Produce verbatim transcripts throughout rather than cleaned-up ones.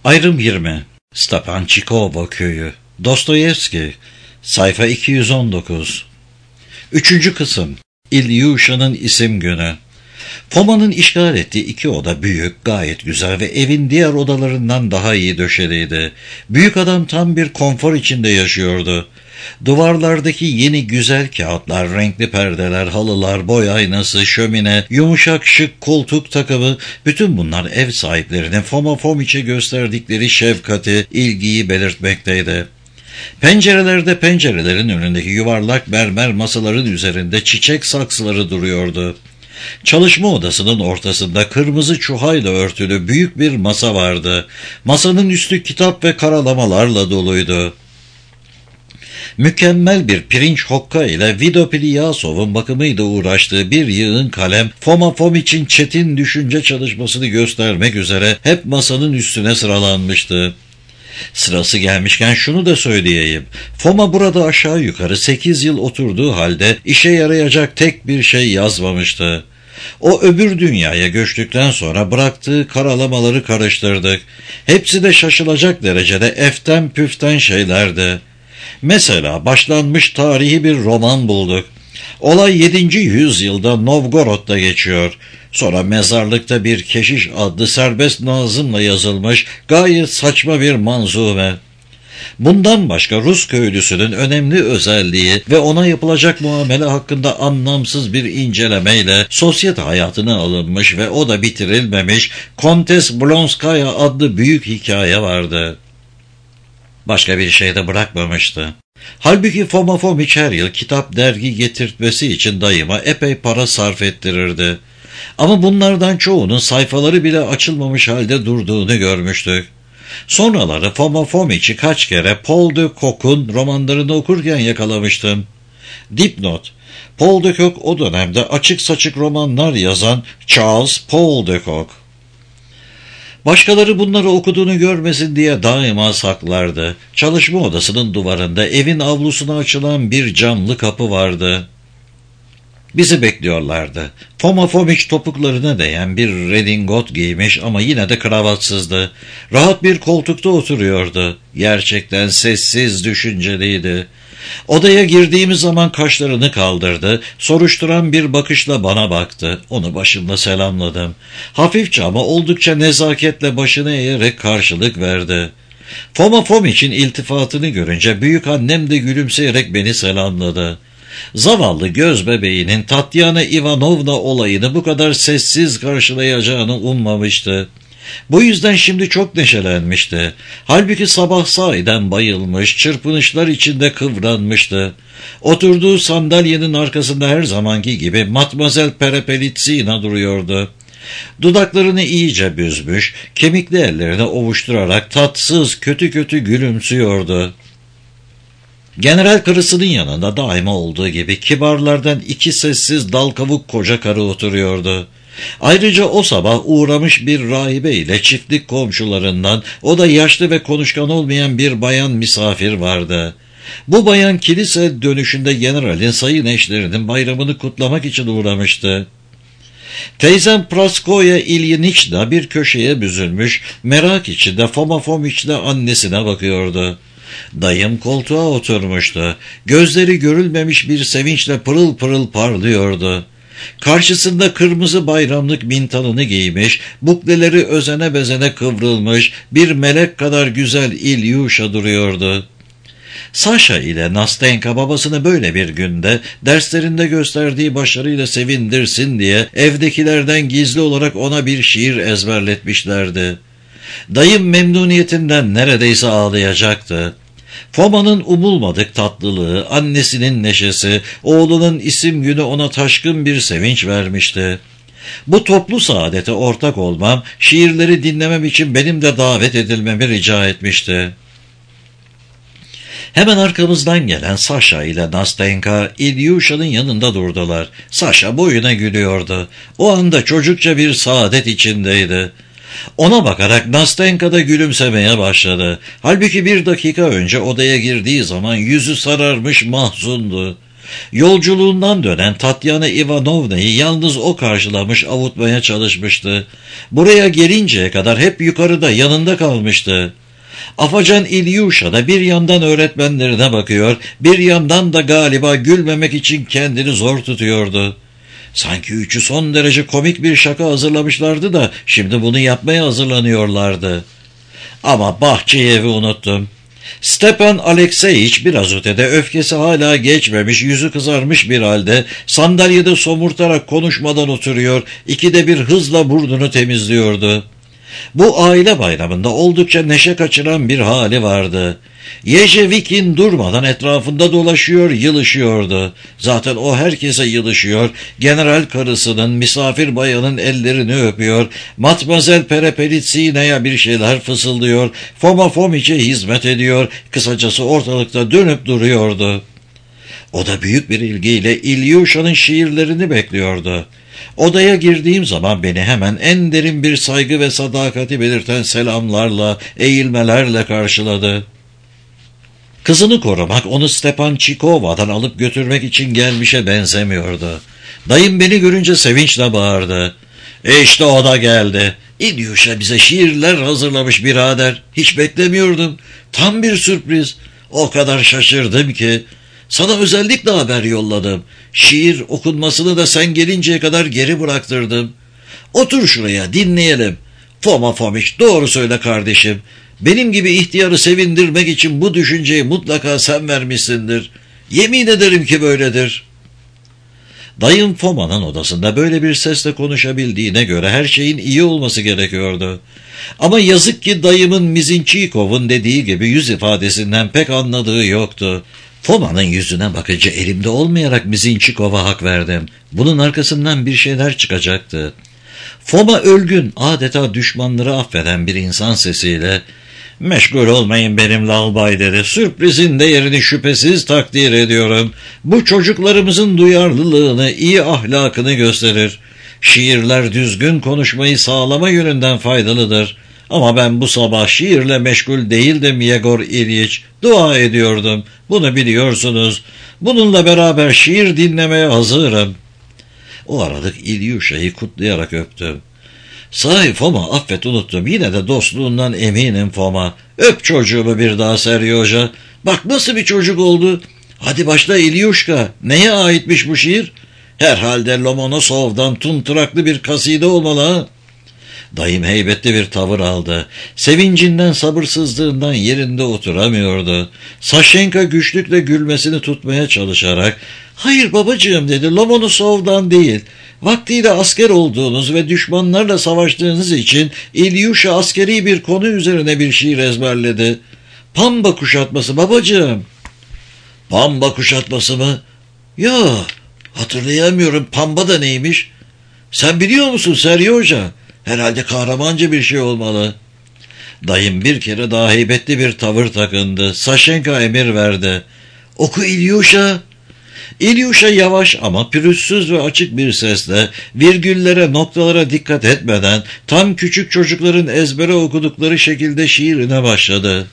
Ayrım yirmi. Stepançikova Köyü. Dostoyevski. Sayfa iki yüz on dokuz. Üçüncü kısım. İlyuşa'nın isim günü. Foma'nın işgal ettiği iki oda büyük, gayet güzel ve evin diğer odalarından daha iyi döşeliydi. Büyük adam tam bir konfor içinde yaşıyordu. Duvarlardaki yeni güzel kağıtlar, renkli perdeler, halılar, boy aynası, şömine, yumuşak şık koltuk takımı, bütün bunlar ev sahiplerinin Foma Fomiç'e gösterdikleri şefkati, ilgiyi belirtmekteydi. Pencerelerde pencerelerin önündeki yuvarlak mermer masaların üzerinde çiçek saksıları duruyordu. Çalışma odasının ortasında kırmızı çuhayla örtülü büyük bir masa vardı. Masanın üstü kitap ve karalamalarla doluydu. Mükemmel bir pirinç hokka ile Vido Pilyasov'un bakımıyla uğraştığı bir yığın kalem, Foma Fomiç'in çetin düşünce çalışmasını göstermek üzere hep masanın üstüne sıralanmıştı. Sırası gelmişken şunu da söyleyeyim. Foma burada aşağı yukarı sekiz yıl oturduğu halde işe yarayacak tek bir şey yazmamıştı. O öbür dünyaya göçtükten sonra bıraktığı karalamaları karıştırdık. Hepsi de şaşılacak derecede eften püften şeylerdi. Mesela başlanmış tarihi bir roman bulduk. Olay yedinci yüzyılda Novgorod'da geçiyor. Sonra mezarlıkta bir keşiş adlı serbest nazımla yazılmış gayet saçma bir manzume. Bundan başka Rus köylüsünün önemli özelliği ve ona yapılacak muamele hakkında anlamsız bir incelemeyle sosyete hayatına alınmış ve o da bitirilmemiş Kontes Blonskaya adlı büyük hikaye vardı. Başka bir şey de bırakmamıştı. Halbuki Foma Fomiç her yıl kitap dergi getirtmesi için dayıma epey para sarf ettirirdi. Ama bunlardan çoğunun sayfaları bile açılmamış halde durduğunu görmüştük. Sonraları Foma Fomiç'i kaç kere Paul de Kock'un romanlarını okurken yakalamıştım. Dipnot: Paul de Kock o dönemde açık saçık romanlar yazan Charles Paul de Kock. Başkaları bunları okuduğunu görmesin diye daima saklardı. Çalışma odasının duvarında evin avlusuna açılan bir camlı kapı vardı. Bizi bekliyorlardı. Foma Fomiç topuklarına değen bir redingot giymiş ama yine de kravatsızdı. Rahat bir koltukta oturuyordu. Gerçekten sessiz, düşünceliydi. Odaya girdiğimiz zaman kaşlarını kaldırdı, soruşturan bir bakışla bana baktı. Onu başımla selamladım. Hafifçe ama oldukça nezaketle başını eğerek karşılık verdi. Foma Fomiç'in iltifatını görünce büyük annem de gülümseyerek beni selamladı. Zavallı göz bebeğinin Tatyana Ivanovna olayını bu kadar sessiz karşılayacağını ummamıştı. Bu yüzden şimdi çok neşelenmişti. Halbuki sabah sahiden bayılmış, çırpınışlar içinde kıvranmıştı. Oturduğu sandalyenin arkasında her zamanki gibi Matmazel Perepelitsina duruyordu. Dudaklarını iyice büzmüş, kemikli ellerini ovuşturarak tatsız, kötü kötü gülümsüyordu. General karısının yanında daima olduğu gibi kibarlardan iki sessiz dal kavuk koca karı oturuyordu. Ayrıca o sabah uğramış bir rahibe ile çiftlik komşularından, o da yaşlı ve konuşkan olmayan bir bayan misafir vardı. Bu bayan kilise dönüşünde generalin sayın eşlerinin bayramını kutlamak için uğramıştı. Teyzem Praskoya İlyiniçna bir köşeye büzülmüş, merak içinde Foma Fomiç'le annesine bakıyordu. Dayım koltuğa oturmuştu. Gözleri görülmemiş bir sevinçle pırıl pırıl parlıyordu. Karşısında kırmızı bayramlık mintanını giymiş, bukleleri özene bezene kıvrılmış, bir melek kadar güzel İlyuşa duruyordu. Saşa ile Nastenka babasını böyle bir günde derslerinde gösterdiği başarıyla sevindirsin diye evdekilerden gizli olarak ona bir şiir ezberletmişlerdi. Dayım memnuniyetinden neredeyse ağlayacaktı. Foma'nın umulmadık tatlılığı, annesinin neşesi, oğlunun isim günü ona taşkın bir sevinç vermişti. Bu toplu saadete ortak olmam, şiirleri dinlemem için benim de davet edilmemi rica etmişti. Hemen arkamızdan gelen Saşa ile Nastenka, İlyuşa'nın yanında durdular. Saşa boyuna gülüyordu. O anda çocukça bir saadet içindeydi. Ona bakarak Nastenka da gülümsemeye başladı. Halbuki bir dakika önce odaya girdiği zaman yüzü sararmış mahzundu. Yolculuğundan dönen Tatyana Ivanovna'yı yalnız o karşılamış, avutmaya çalışmıştı. Buraya gelinceye kadar hep yukarıda, yanında kalmıştı. Afacan İlyuşa da bir yandan öğretmenlerine bakıyor, bir yandan da galiba gülmemek için kendini zor tutuyordu. Sanki üçü son derece komik bir şaka hazırlamışlardı da şimdi bunu yapmaya hazırlanıyorlardı. Ama Bahçeev'i unuttum. Stepan Alekseyiç biraz ötede, öfkesi hala geçmemiş, yüzü kızarmış bir halde sandalyede somurtarak konuşmadan oturuyor, ikide bir hızla burnunu temizliyordu. Bu aile bayramında oldukça neşe kaçıran bir hali vardı. Yejevikin durmadan etrafında dolaşıyor, yılışıyordu. Zaten o herkese yılışıyor, general karısının, misafir bayanın ellerini öpüyor, Matmazel Perepelitsina'ya bir şeyler fısıldıyor, Foma Fomiç'e hizmet ediyor, kısacası ortalıkta dönüp duruyordu. O da büyük bir ilgiyle İlyuşa'nın şiirlerini bekliyordu. Odaya girdiğim zaman beni hemen en derin bir saygı ve sadakati belirten selamlarla, eğilmelerle karşıladı. Kızını korumak, onu Stepan Çikova'dan alıp götürmek için gelmişe benzemiyordu. Dayım beni görünce sevinçle bağırdı. E işte o da geldi. İlyuşa bize şiirler hazırlamış birader. Hiç beklemiyordum. Tam bir sürpriz. O kadar şaşırdım ki. Sana özellikle haber yolladım. Şiir okunmasını da sen gelinceye kadar geri bıraktırdım. Otur şuraya, dinleyelim. Foma Fomiç, doğru söyle kardeşim. Benim gibi ihtiyarı sevindirmek için bu düşünceyi mutlaka sen vermişsindir. Yemin ederim ki böyledir. Dayım Foma'nın odasında böyle bir sesle konuşabildiğine göre her şeyin iyi olması gerekiyordu. Ama yazık ki dayımın Mizinçikov'un dediği gibi yüz ifadesinden pek anladığı yoktu. Foma'nın yüzüne bakınca elimde olmayarak Mizinçikov'a hak verdim. Bunun arkasından bir şeyler çıkacaktı. Foma ölgün, adeta düşmanları affeden bir insan sesiyle "Meşgul olmayın benimle albay" dedi. "Sürprizin değerini şüphesiz takdir ediyorum. Bu çocuklarımızın duyarlılığını, iyi ahlakını gösterir. Şiirler düzgün konuşmayı sağlama yönünden faydalıdır. Ama ben bu sabah şiirle meşgul değildim Yegor İlyich. Dua ediyordum. Bunu biliyorsunuz. Bununla beraber şiir dinlemeye hazırım." O aralık İlyuşa'yı kutlayarak öptüm. "Sahi Foma, affet unuttum. Yine de dostluğundan eminim Foma. Öp çocuğumu bir daha Seryoja. Bak nasıl bir çocuk oldu. Hadi başla İlyuşka. Neye aitmiş bu şiir? Herhalde Lomonosov'dan tunturaklı bir kaside olmalı ha?" Dayım heybetli bir tavır aldı. Sevincinden, sabırsızlığından yerinde oturamıyordu. Saşenka güçlükle gülmesini tutmaya çalışarak "Hayır babacığım" dedi, "Lomonosov'dan değil. Vaktiyle asker olduğunuz ve düşmanlarla savaştığınız için İlyuşa askeri bir konu üzerine bir şiir ezberledi. Pamba kuşatması babacığım." "Pamba kuşatması mı? Ya hatırlayamıyorum, pamba da neymiş? Sen biliyor musun Seryoja? Herhalde kahramanca bir şey olmalı." Dayım bir kere daha heybetli bir tavır takındı. Saşenka emir verdi. "Oku İlyuşa." İlyuşa yavaş ama pürüzsüz ve açık bir sesle, virgüllere, noktalara dikkat etmeden, tam küçük çocukların ezbere okudukları şekilde şiirine başladı.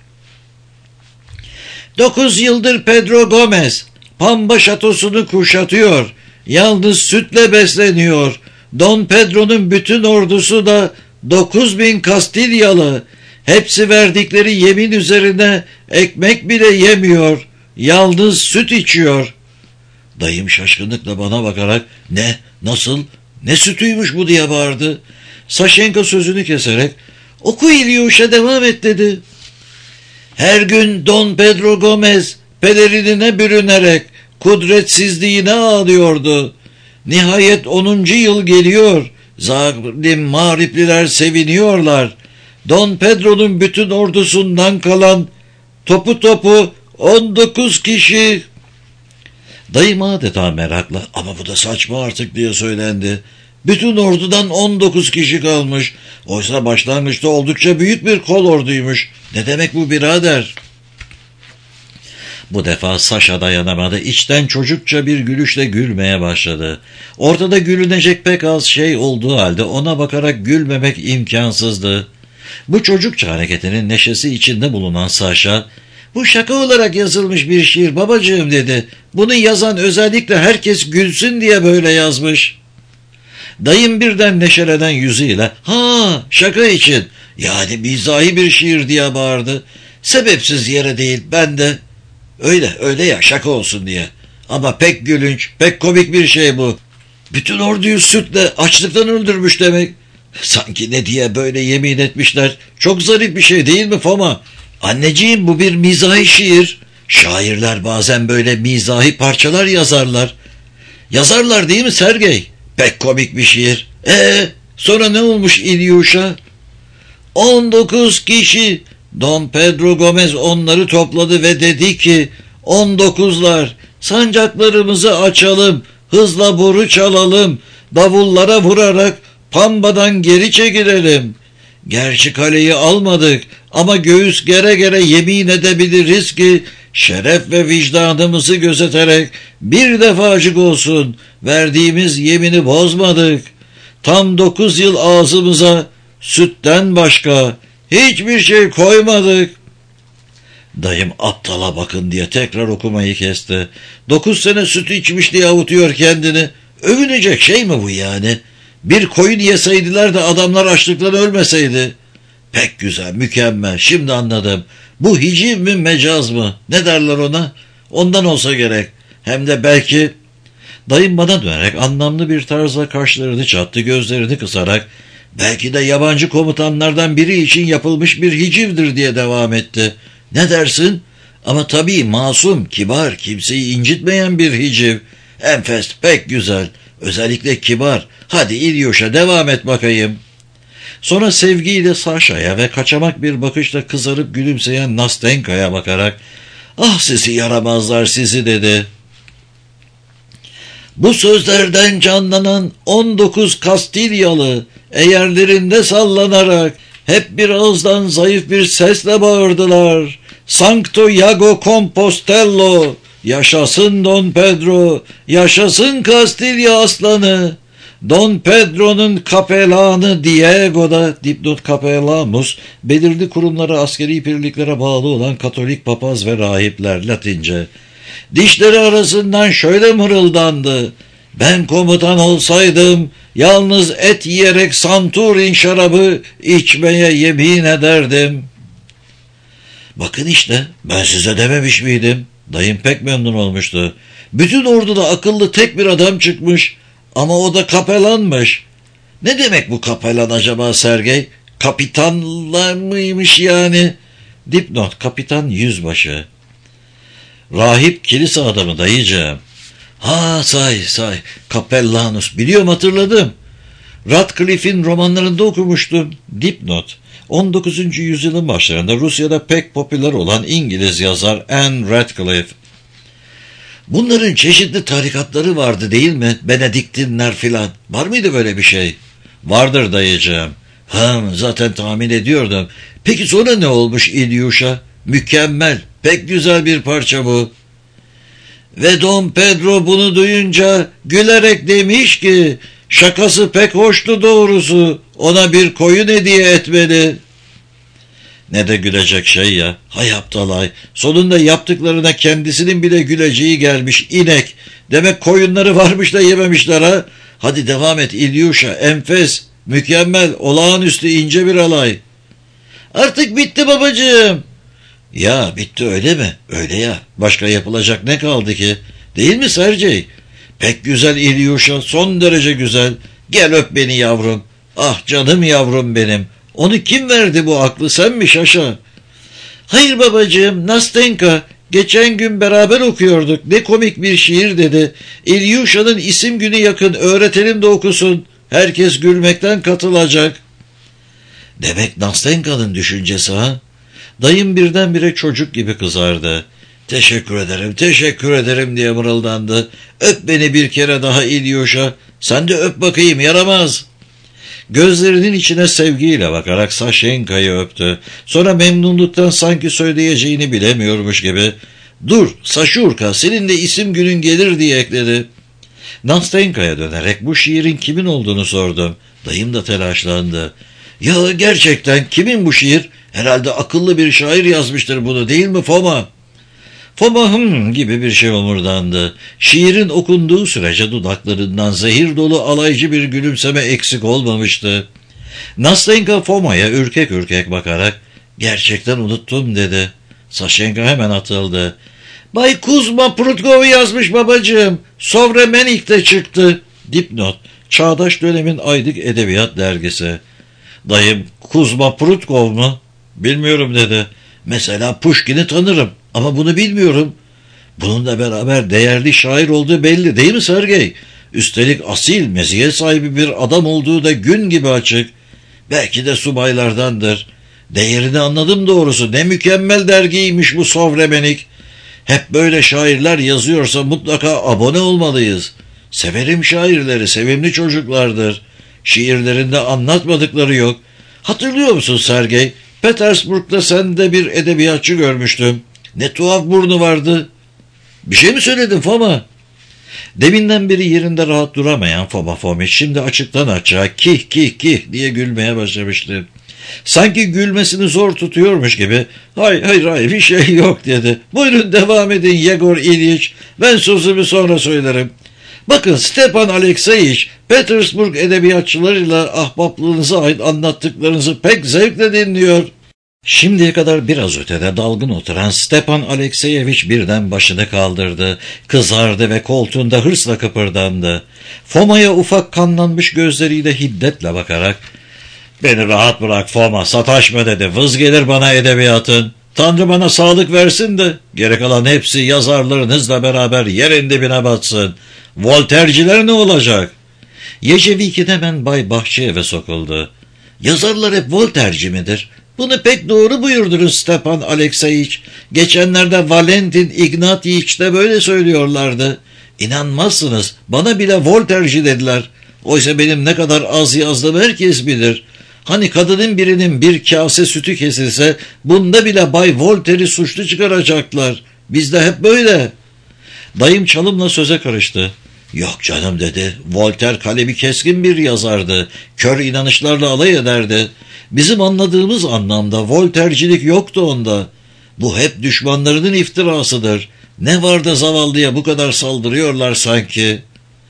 "Dokuz yıldır Pedro Gomez Pamba şatosunu kuşatıyor. Yalnız sütle besleniyor. Don Pedro'nun bütün ordusu da dokuz bin Kastilyalı. Hepsi verdikleri yemin üzerine ekmek bile yemiyor. Yalnız süt içiyor." Dayım şaşkınlıkla bana bakarak "Ne? Nasıl? Ne sütüymüş bu?" diye bağırdı. Saşenka sözünü keserek "Oku İlyuşa, devam et" dedi. "Her gün Don Pedro Gomez pelerinine bürünerek kudretsizliğine ağlıyordu. Nihayet onuncu yıl geliyor. Zalim mağripliler seviniyorlar. Don Pedro'nun bütün ordusundan kalan topu topu on dokuz kişi." Dayım adeta merakla "Ama bu da saçma artık" diye söylendi. "Bütün ordudan on dokuz kişi kalmış. Oysa başlangıçta oldukça büyük bir kol orduymuş. Ne demek bu birader?" Bu defa Saşa dayanamadı. İçten çocukça bir gülüşle gülmeye başladı. Ortada gülünecek pek az şey olduğu halde ona bakarak gülmemek imkansızdı. Bu çocukça hareketinin neşesi içinde bulunan Saşa, Bu şaka olarak yazılmış bir şiir babacığım dedi. Bunu yazan özellikle herkes gülsün diye böyle yazmış. Dayım birden neşelenen yüzüyle ha şaka için yani mizahi bir şiir diye bağırdı. Sebepsiz yere değil, ben de öyle öyle ya şaka olsun diye. Ama pek gülünç, pek komik bir şey bu. Bütün orduyu sütle açlıktan öldürmüş demek. Sanki ne diye böyle yemin etmişler. Çok zarif bir şey değil mi Foma? Anneciğim bu bir mizahi şiir. Şairler bazen böyle mizahi parçalar yazarlar. Yazarlar değil mi Sergey? Pek komik bir şiir. Ee, sonra ne olmuş İlyusha? on dokuz kişi. Don Pedro Gomez onları topladı ve dedi ki on dokuzlar sancaklarımızı açalım, hızla boru çalalım, davullara vurarak Pamba'dan geri çekilelim. Gerçi kaleyi almadık ama göğüs gere gere yemin edebiliriz ki şeref ve vicdanımızı gözeterek bir defacık olsun verdiğimiz yemini bozmadık. Tam dokuz yıl ağzımıza sütten başka hiçbir şey koymadık. Dayım aptala bakın diye tekrar okumayı kesti. Dokuz sene süt içmiş diye avutuyor kendini. Övünecek şey mi bu yani? Bir koyun yeseydiler de adamlar açlıktan ölmeseydi. Pek güzel, mükemmel. Şimdi anladım. Bu hiciv mi mecaz mı? Ne derler ona? Ondan olsa gerek. Hem de belki... Dayım bana dönerek anlamlı bir tarzla kaşlarını çattı, gözlerini kısarak belki de yabancı komutanlardan biri için yapılmış bir hicivdir diye devam etti. Ne dersin? Ama tabii masum, kibar, kimseyi incitmeyen bir hiciv. Enfes, pek güzel. Özellikle kibar. Hadi İlyusha devam et bakayım. Sonra sevgiyle Saşa'ya ve kaçamak bir bakışla kızarıp gülümseyen Nastenka'ya bakarak ah sizi yaramazlar sizi dedi. Bu sözlerden canlanan on dokuz Kastilyalı eğerlerinde sallanarak hep bir ağızdan zayıf bir sesle bağırdılar. Sancto Iago Compostello, yaşasın Don Pedro, yaşasın Kastilya aslanı. Don Pedro'nun kapelanı Diego'da dipnot Capellamus, belirli kurumlara askeri birliklere bağlı olan Katolik papaz ve rahipler Latince. Dişleri arasından şöyle mırıldandı. Ben komutan olsaydım yalnız et yiyerek Santurin şarabı içmeye yemin ederdim. Bakın işte ben size dememiş miydim? Dayım pek memnun olmuştu. Bütün orduda akıllı tek bir adam çıkmış ama o da kapelanmış. Ne demek bu kapelan acaba Sergey? Kapitanlar mıymış yani? Dipnot kapitan yüzbaşı. Rahip kilise adamı dayıcığım. Ha say say Capellanus biliyorum hatırladım. Radcliffe'in romanlarında okumuştum. Dipnot on dokuzuncu yüzyılın başlarında Rusya'da pek popüler olan İngiliz yazar Anne Radcliffe. Bunların çeşitli tarikatları vardı değil mi? Benediktinler filan. Var mıydı böyle bir şey? Vardır dayıcığım. Hım zaten tahmin ediyordum. Peki sonra ne olmuş İlyusha? Mükemmel, pek güzel bir parça bu. Ve Don Pedro bunu duyunca gülerek demiş ki şakası pek hoştu doğrusu, ona bir koyun hediye etmeli. Ne de gülecek şey ya, hay aptalay, sonunda yaptıklarına kendisinin bile güleceği gelmiş inek. Demek koyunları varmış da yememişler ha. Hadi devam et İlyusha, enfes, mükemmel, olağanüstü ince bir alay. Artık bitti babacığım. Ya bitti öyle mi? Öyle ya. Başka yapılacak ne kaldı ki? Değil mi Sergey? Pek güzel İlyusha, son derece güzel. Gel öp beni yavrum. Ah canım yavrum benim. Onu kim verdi bu aklı, sen mi Şaşa? Hayır babacığım, Nastenka. Geçen gün beraber okuyorduk. Ne komik bir şiir dedi. İlyusha'nın isim günü yakın, öğretelim de okusun. Herkes gülmekten katılacak. Demek Nastenka'nın düşüncesi ha? Dayım birdenbire çocuk gibi kızardı. Teşekkür ederim, teşekkür ederim diye mırıldandı. Öp beni bir kere daha İlyusha. Sen de öp bakayım, yaramaz. Gözlerinin içine sevgiyle bakarak Saşenka'yı öptü. Sonra memnunluktan sanki söyleyeceğini bilemiyormuş gibi. Dur Saşurka, senin de isim günün gelir diye ekledi. Nastenka'ya dönerek bu şiirin kimin olduğunu sordum. Dayım da telaşlandı. Ya gerçekten kimin bu şiir? Herhalde akıllı bir şair yazmıştır bunu, değil mi Foma? Foma hım gibi bir şey omurdandı. Şiirin okunduğu sürece dudaklarından zehir dolu alaycı bir gülümseme eksik olmamıştı. Nastenka Foma'ya ürkek ürkek bakarak gerçekten unuttum dedi. Saşenka hemen atıldı. Bay Kuzma Prutkov yazmış babacığım. Sovremenik'te çıktı. Dipnot, çağdaş dönemin aylık edebiyat dergisi. Dayım, Kuzma Prutkov mu? Bilmiyorum dedi. Mesela Pushkin'i tanırım ama bunu bilmiyorum. Bununla beraber değerli şair olduğu belli değil mi Sergey? Üstelik asil, meziyet sahibi bir adam olduğu da gün gibi açık. Belki de subaylardandır. Değerini anladım doğrusu. Ne mükemmel dergiymiş bu Sovremenik. Hep böyle şairler yazıyorsa mutlaka abone olmalıyız. Severim şairleri, sevimli çocuklardır. Şiirlerinde anlatmadıkları yok. Hatırlıyor musun Sergey? Petersburg'da sende bir edebiyatçı görmüştüm. Ne tuhaf burnu vardı. Bir şey mi söyledin Foma? Deminden beri yerinde rahat duramayan Foma Fomiç şimdi açıktan açığa kih kih kih diye gülmeye başlamıştı. Sanki gülmesini zor tutuyormuş gibi hayır hayır hayır bir şey yok dedi. Buyurun devam edin Yegor İlyich, ben sözümü sonra söylerim. Bakın Stepan Alekseyiç, Petersburg edebiyatçılarıyla ahbaplığınıza ait anlattıklarınızı pek zevkle dinliyor. Şimdiye kadar biraz ötede dalgın oturan Stepan Alekseyeviç birden başını kaldırdı, kızardı ve koltuğunda hırsla kıpırdandı. Foma'ya ufak kanlanmış gözleriyle hiddetle bakarak ''Beni rahat bırak Foma, sataşma'' dedi. ''Vız gelir bana edebiyatın. Tanrı bana sağlık versin de gerek kalan hepsi yazarlarınızla beraber yerin dibine batsın. Volterciler ne olacak?'' Yeceviki hemen Bay Bahçıyev'e sokuldu. ''Yazarlar hep Volterci midir? Bunu pek doğru buyurdunuz Stepan Alekseyiç. Geçenlerde Valentin Ignatyiç de böyle söylüyorlardı. İnanmazsınız, bana bile Volterci dediler. Oysa benim ne kadar az yazdığımı herkes bilir. Hani kadının birinin bir kase sütü kesilse bunda bile Bay Voltaire'i suçlu çıkaracaklar. Bizde hep böyle.'' Dayım çalımla söze karıştı. ''Yok canım'' dedi. ''Voltaire kalemi keskin bir yazardı. Kör inanışlarla alay ederdi. Bizim anladığımız anlamda Voltaire'cilik yoktu onda. Bu hep düşmanlarının iftirasıdır. Ne var da zavallıya bu kadar saldırıyorlar sanki.''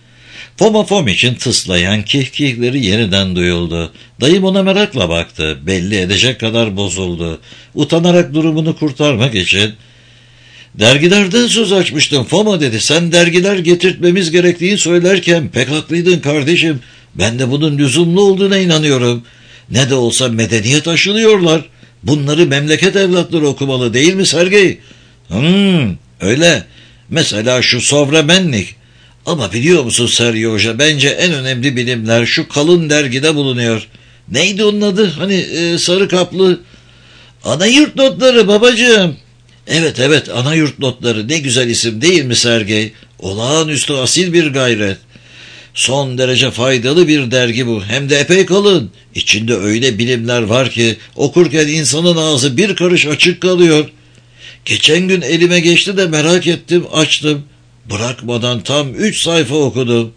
Foma Fomiç'in tıslayan kihkihleri yeniden duyuldu. Dayım ona merakla baktı. Belli edecek kadar bozuldu. Utanarak durumunu kurtarmak için ''Dergilerden söz açmıştım Foma'' dedi. ''Sen dergiler getirtmemiz gerektiğini söylerken pek haklıydın kardeşim. Ben de bunun lüzumlu olduğuna inanıyorum. Ne de olsa medeniyet aşılıyorlar. Bunları memleket evlatları okumalı değil mi Sergey?'' ''Hmm, öyle. Mesela şu Sovremennik. Ama biliyor musun Sergey Hoca, bence en önemli bilimler şu kalın dergide bulunuyor. Neydi onun adı? Hani e, sarı kaplı. Anayurt notları babacığım. Evet evet, Anayurt notları, ne güzel isim değil mi Sergey? Olağanüstü asil bir gayret. Son derece faydalı bir dergi bu. Hem de epey kalın. İçinde öyle bilimler var ki okurken insanın ağzı bir karış açık kalıyor. Geçen gün elime geçti de merak ettim, açtım. Bırakmadan tam üç sayfa okudum.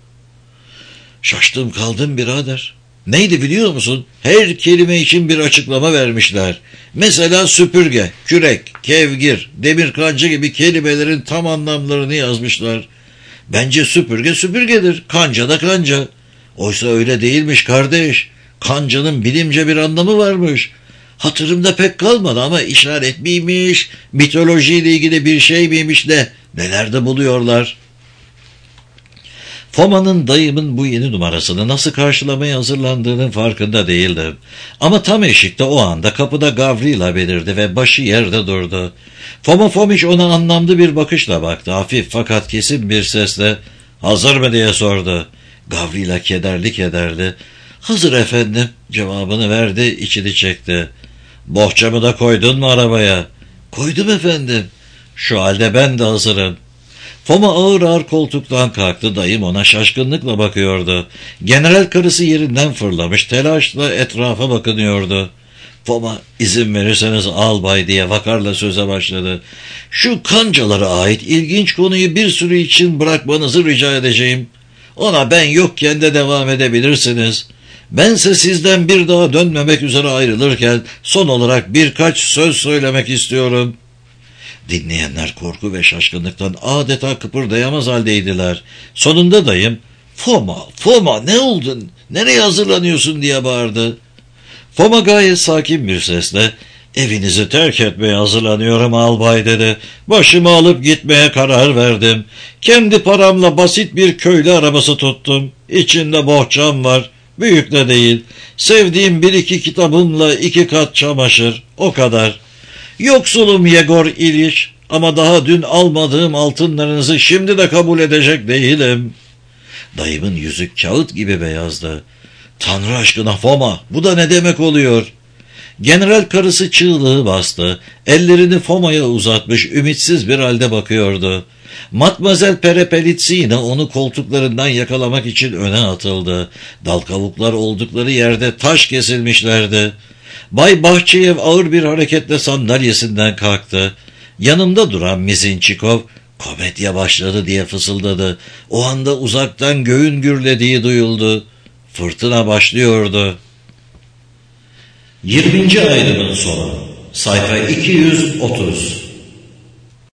Şaştım kaldım birader. Neydi biliyor musun? Her kelime için bir açıklama vermişler. Mesela süpürge, kürek, kevgir, demirkancı gibi kelimelerin tam anlamlarını yazmışlar. Bence süpürge süpürgedir, kanca da kanca. Oysa öyle değilmiş kardeş. Kancanın bilimce bir anlamı varmış. Hatırımda pek kalmadı ama işaret miymiş, mitolojiyle ilgili bir şey miymiş de nelerde buluyorlar. Foma'nın dayımın bu yeni numarasını nasıl karşılamaya hazırlandığının farkında değildim. Ama tam eşikte o anda kapıda Gavrila belirdi ve başı yerde durdu. Foma Fomiç ona anlamlı bir bakışla baktı. Hafif fakat kesin bir sesle ''Hazır mı?'' diye sordu. Gavrila kederli kederli ''Hazır efendim'' cevabını verdi, içini çekti. ''Bohçamı da koydun mu arabaya?'' ''Koydum efendim.'' ''Şu halde ben de hazırım.'' Foma ağır ağır koltuktan kalktı. Dayım ona şaşkınlıkla bakıyordu. General karısı yerinden fırlamış, telaşla etrafa bakınıyordu. Foma ''İzin verirseniz albay'' diye vakarla söze başladı. ''Şu kancalara ait ilginç konuyu bir sürü için bırakmanızı rica edeceğim. Ona ben yokken de devam edebilirsiniz. Bense sizden bir daha dönmemek üzere ayrılırken son olarak birkaç söz söylemek istiyorum. Dinleyenler korku ve şaşkınlıktan adeta kıpırdayamaz haldeydiler. Sonunda dayım, Foma, Foma ne oldun, nereye hazırlanıyorsun diye bağırdı. Foma gayet sakin bir sesle, evinizi terk etmeye hazırlanıyorum albay dedi. Başımı alıp gitmeye karar verdim. Kendi paramla basit bir köylü arabası tuttum. İçinde bohçam var. Büyük de değil. Sevdiğim bir iki kitabımla iki kat çamaşır. O kadar. Yoksulum Yegor İliç ama daha dün almadığım altınlarınızı şimdi de kabul edecek değilim. Dayımın yüzü kağıt gibi beyazdı. Tanrı aşkına Foma, bu da ne demek oluyor? General karısı çığlığı bastı. Ellerini Foma'ya uzatmış, ümitsiz bir halde bakıyordu. Matmazel Perepelitsina onu koltuklarından yakalamak için öne atıldı. Dal kavuklar oldukları yerde taş kesilmişlerdi. Bay Bahçeyev ağır bir hareketle sandalyesinden kalktı. Yanımda duran Mizinçikov, komedya başladı diye fısıldadı. O anda uzaktan göğün gürlediği duyuldu. Fırtına başlıyordu. yirminci ayrımın sonu. Sayfa iki yüz otuz.